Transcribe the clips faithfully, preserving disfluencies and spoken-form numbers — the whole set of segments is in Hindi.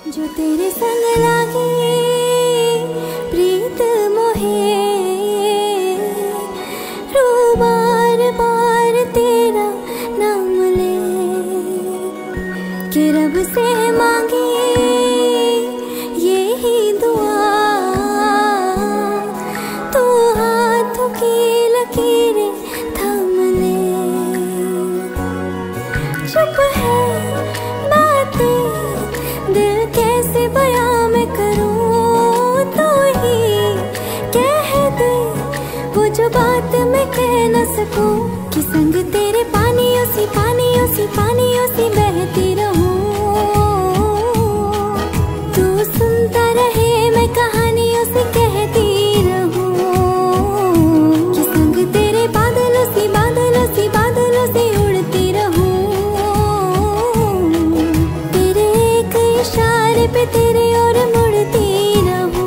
जो तेरे संग लागे प्रीत मोहे, रू बार बार तेरा नाम ले के रब से मांगे ये ही दुआ, तू हाथों की लकीरें थाम ले। चुप है बातें दिल कैसे बयां मैं करूं, तू ही कह दे वो जो बात मैं कह न सकूं, कि संग तेरे पानियों सी पानियों सी पानियों सी बहती रहूं। तू सुनता रहे मैं कहानियों से कहती रहूं, कि संग तेरे बादलों सी बादलों सी बादलों से उड़ती रहूं। तेरे एक इशारे पे तेरे और मुड़ती रहूं।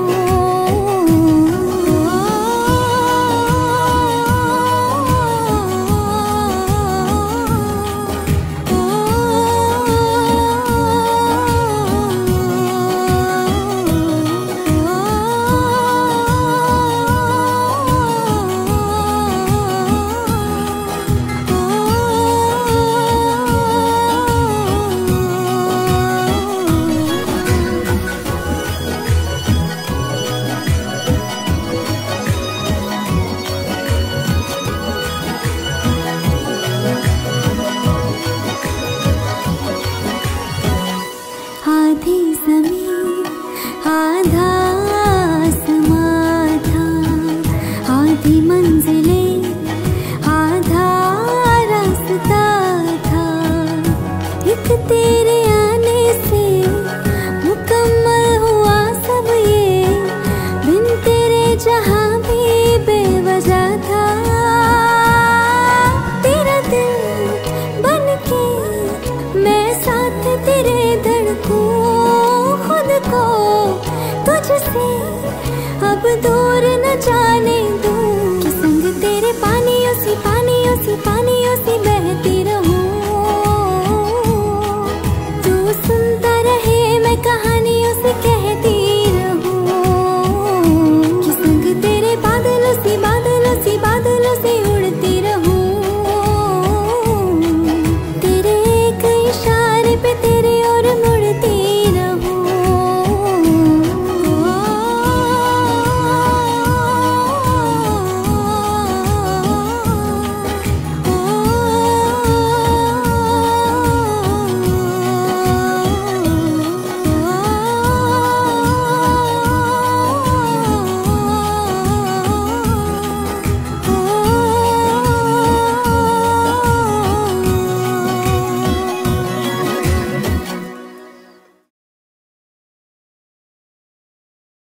आधी ज़मीन आधा आसमां था, आधी मंजिलें आधा रास्ता था, एक तेरे आने से मुकम्मल हुआ सब ये, बिन तेरे जहां भी बेवजह था। तेरा दिल बन के मैं साथ तेरे धड़कूं, खुद को तुझसे अब दूर न जाने दूं।